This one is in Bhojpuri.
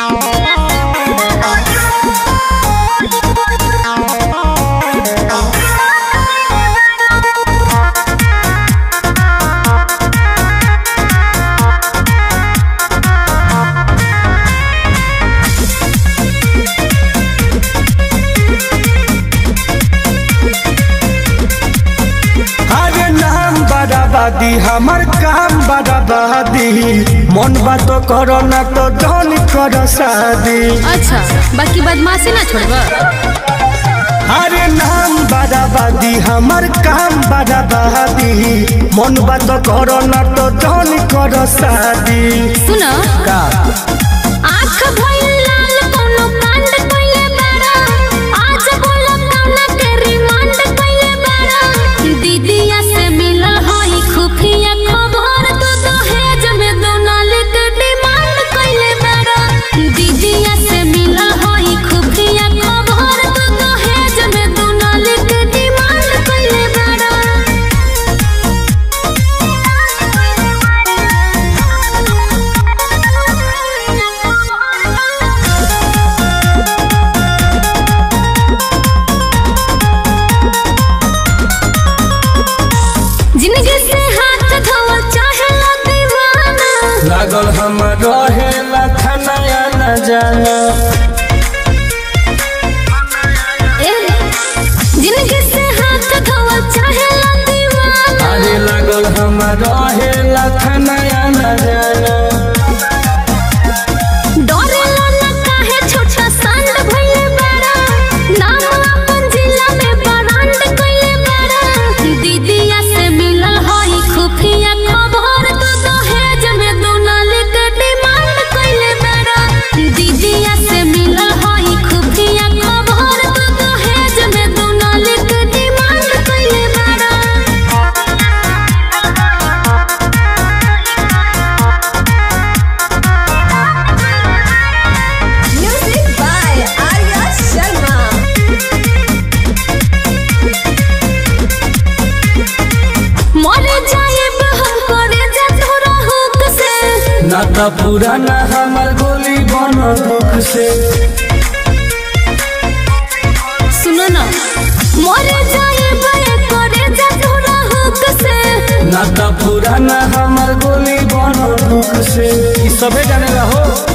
बर्बादी हमार काम बर्बादी मन बात करो ना तो धन करो शादी। अच्छा बाकी बदमाशी ना छोड़बा। अरे नाम बर्बादी हमार काम बर्बादी मन बात करो ना तो धन करो शादी। सुनो का आँख भइल लाल कोनो कांड कइले बाड़ा आज बोला कौना के रिमांड कइले बाड़ा दीदिया से मिलल हई खुफिया खबर तो दहेज में दोनाले के डिमांड कइले बाड़ा दीदिया से मिलल हई खुफिया खबर तो दहेज में दोनाले के डिमांड कइले बाड़ा। जिंदगी से हाथ धोवा चाहे दीवाना लागल हम रहेला खनाया न जाना। जिंदगी से हाथ धोवा चाहे दीवाना अरे लागल हम रहेला खनाया न जाना। डरेला ना काहे छोटा सांड भइले बाड़ा नाम अपन जिला में ब्रांड कइले बाड़ा दीदिया से मिलल हई खुफिया खबर तो दहेज में दोनाले के डिमांड कइले बाड़ा दीदिया से मिलल हई खुफिया खबर तो दहेज में दोनाले के डिमांड कइले बाड़ा। Music by Arya Sharma. मरे जाएब हम करे जा तोरा हुक से ना तो पुराना हमार गोली बनो दुख से। सुनो ना मरे जाएब करे जा तोरा हुक से ना तो पुराना हमार गोली बनो दुख से। ई सबे जाने ला हो।